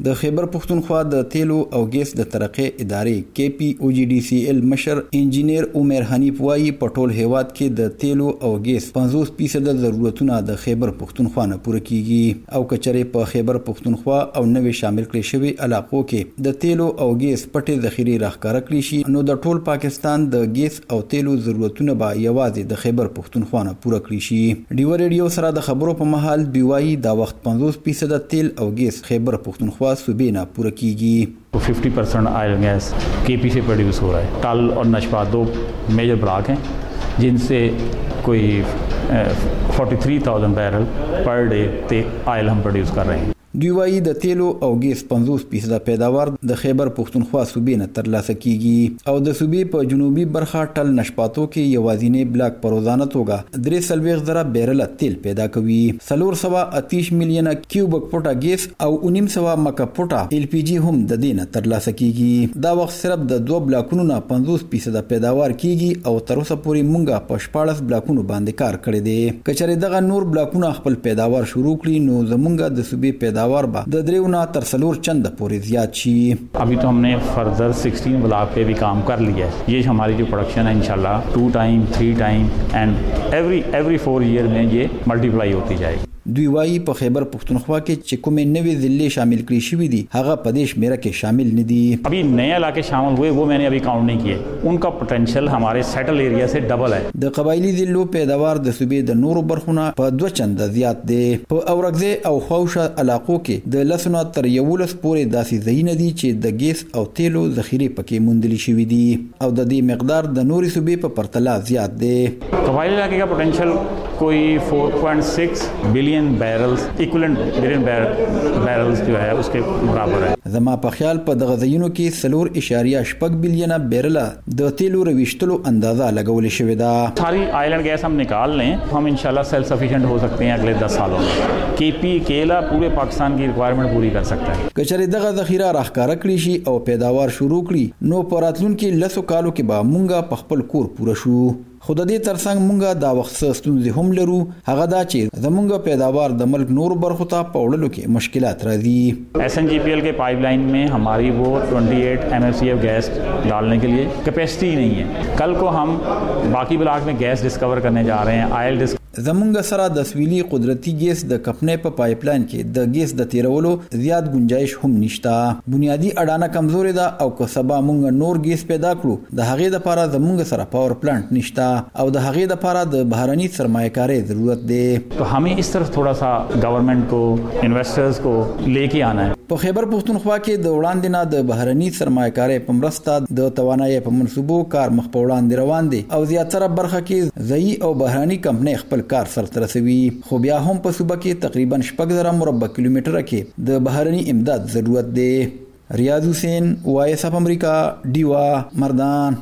د خیبر پختونخوا د تیلو او ګیس د ترقې ادارې KPOGDCL مشر انجینیر عمر حنیف وایي په ټول هیواد کې د تیلو او ګیس 50% ضرورتونه د خیبر پختونخوا نه پوره کیږي او کچره په خیبر پختونخوا او نوې شامل کړي شوی علاقو کې د تیلو او ګیس پټې ذخیرې راښکاره کړي شي نو د ټول پاکستان د ګیس او تیلو ضرورتونه به یوازې د خیبر پختونخوا نه پوره کړي شي ډیو ریډیو سره د خبرو په محل بیوایي دا وخت 50% تیل او گیس خیبر پختونخوا صوبے نہ پورا کیگی 50% آئل گیس KP से प्रोड्यूस हो रहा है। टल और नशपा 2 मेजर ब्लॉक हैं जिनसे कोई 43,000 बैरल पर डे आयल हम प्रोड्यूस कर रहे हैं। دوی د تیلو او ګیس 50% پیداوار د خیبر پختونخوا صوبې نه ترلاسه کیږي او د صوبې په جنوبي برخه ټل نشپاتو کې یوازینی بلاک په روزانه توګه 3.3 بیرل تیل پیدا کوي 430 میلیونه کیوبک فوټه ګیس او 1900 مکه فوټه LPG هم د دینه ترلاسه کیږي دا وخت صرف د 2 بلاکونو نه 50% پیداوار کیږي او تر اوسه پورې مونږه په 14 بلاکونو باندې کار کړی دی کچره دغه نور بلاکونه خپل پیداوار شروع کړي نو زمونږه د صوبې پیداوار د دریونا تر سلور چند پورې زیات شي अभी तो हमने फर्दर 16 ब्लॉक पे भी काम कर लिया है। ये हमारी जो प्रोडक्शन है इंशाल्लाह 2 time 3 time and every 4 year में ये मल्टीप्लाई होती जाएगी। دوی وايي په خیبر پختونخوا کې چې کومې نوې ضلع شامل کړي شوې دي هغه په دې شمیره کې شامل نه دي अभी नए इलाके शामिल हुए वो मैंने अभी काउंट नहीं किए उनका पोटेंशियल हमारे सेटल एरिया से डबल है। د قبایلی ضلعو پیداوار د صوبې د نورو برخونه په 2 چنده زیات دی په اورګزې او خوشه علاقو کې د لسنه تر 11 پورې داسې ځایونه دي چې د ګیس او تیلو ذخیره پکې موندل شوې دي او د دې مقدار د نوري صوبې په پرتله زیات دی قبایلی علاقے کا पोटेंशियल कोई 4.6 billion barrels equivalent billion barrels जो है उसके बराबर है। زما په خیال په دغه ځایونو کې 3.8 بلین بیرل د تیلو رويشتلو اندازه لګول شوې ده सारी आयल एंड गैस हम निकाल लें हम इंशाल्लाह सेल्फ सफिशिएंट हो सकते हैं अगले 10 सालों में। KP अकेला पूरे पाकिस्ताان की रिक्वायरमेंट पूरी कर सकता है। کچره دغه ذخیره راښکاره کړی شي او پیداوار شروع کړي نو په راتلونکي لسو کالو کې به مونږه په خپل کور پوره شو خود دې ترڅنګ مونږه دا وخت ستونزې هم لرو هغه دا چې زمونږ پیداوار د ملک نور برخو ته په وړلو کې مشکلات راځي SNGPL के पाइपलाइन में हमारी वो 28 MMCF गैस डालने के लिए कैपेसिटी नहीं है। कल को हम बाकी ब्लॉक में गैस डिस्कवर करने जा रहे हैं आयल زمونږ سره د سویلي قدرتي ګیس د کپنې په پایپلاین کې د ګیس د تیرولو زیات گنجائش هم نشته بنیادی اډانه کمزوري ده او که سبا مونږ نور ګیس پیدا کړو د هغې لپاره زمونږ سره پاور پلانټ نشته او د هغې لپاره د بهرني سرمایه‌کاري ضرورت دی तो हमें इस तरफ थोड़ा सा गवर्नमेंट को इन्वेस्टर्स को लेके आना है। په خیبر پختونخوا کې د وړاندې نه د بهرني سرمایه‌کاري په مرسته د توانایي په منصوبو کار مخ په وړاندې روان دي او زیاتره برخه کې ځایي او بهرني کمپنۍ خپل کار سره رسوي خو بیا هم په صوبه کې تقریبا 6,000 مربع کیلومتره کې د بهرني امداد ضرورت دی ریاض حسین وایس اف امریکا ډیوا مردان